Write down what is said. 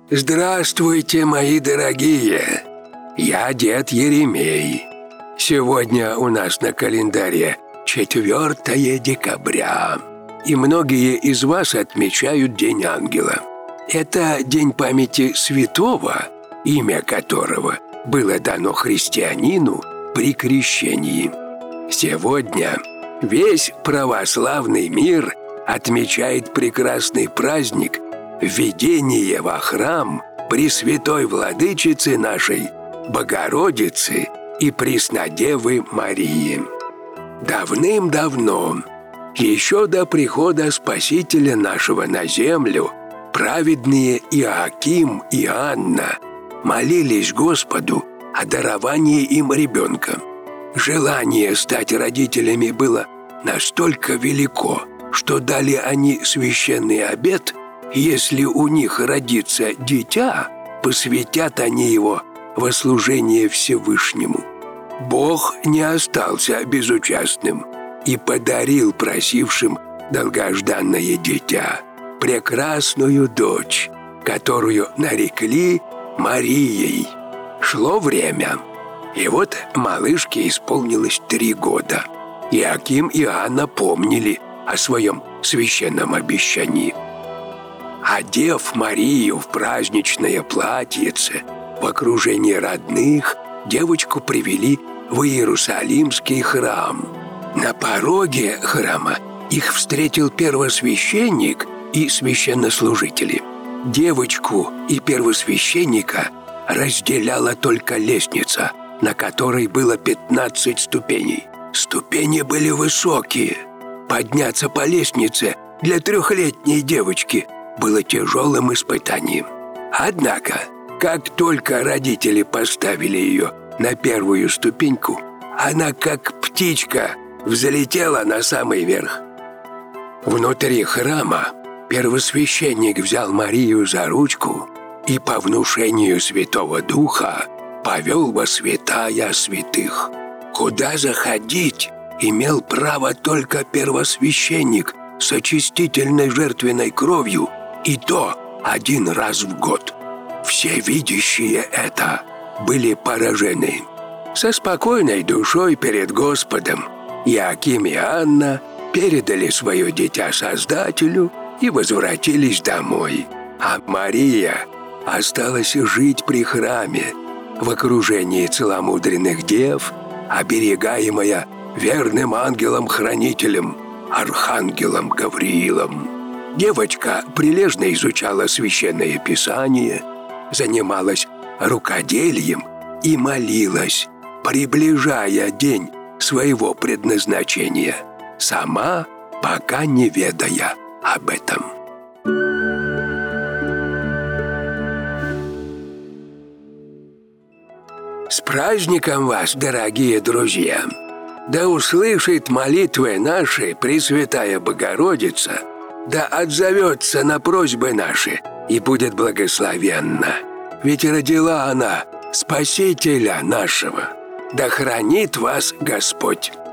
Здравствуйте, мои дорогие! Я дед Еремей. Сегодня у нас на календаре 4 декабря, и многие из вас отмечают День Ангела. Это день памяти святого, имя которого было дано христианину при крещении. Сегодня весь православный мир отмечает прекрасный праздник введение во храм Пресвятой Владычицы нашей Богородицы и Преснодевы Марии. Давным-давно, еще до прихода Спасителя нашего на землю, праведные Иоаким и Анна молились Господу о даровании им ребенка. Желание стать родителями было настолько велико, что дали они священный обет: если у них родится дитя, посвятят они его во служение Всевышнему. Бог не остался безучастным и подарил просившим долгожданное дитя, прекрасную дочь, которую нарекли Марией. Шло время, и вот малышке исполнилось 3 года. Иоаким и Анна помнили о своем священном обещании. Одев Марию в праздничное платьице, в окружении родных, девочку привели в Иерусалимский храм. На пороге храма их встретил первосвященник и священнослужители. Девочку и первосвященника разделяла только лестница, на которой было 15 ступеней. Ступени были высокие. Подняться по лестнице для 3-летней девочки было тяжелым испытанием. Однако, как только родители поставили ее на первую ступеньку, она, как птичка, взлетела на самый верх. Внутри храма первосвященник взял Марию за ручку и по внушению Святого Духа повел во святая святых. Куда заходить имел право только первосвященник с очистительной жертвенной кровью, и то 1 раз в год. Все видящие это были поражены. Со спокойной душой перед Господом Иоаким и Анна передали свое дитя Создателю и возвратились домой. А Мария осталась жить при храме в окружении целомудренных дев, оберегаемая верным ангелом-хранителем, архангелом Гавриилом. Девочка прилежно изучала священное писание, занималась рукоделием и молилась, приближая день своего предназначения, сама пока не ведая об этом. С праздником вас, дорогие друзья! Да услышит молитвы наши Пресвятая Богородица, да отзовется на просьбы наши и будет благословенна. Ведь родила она Спасителя нашего. Да хранит вас Господь!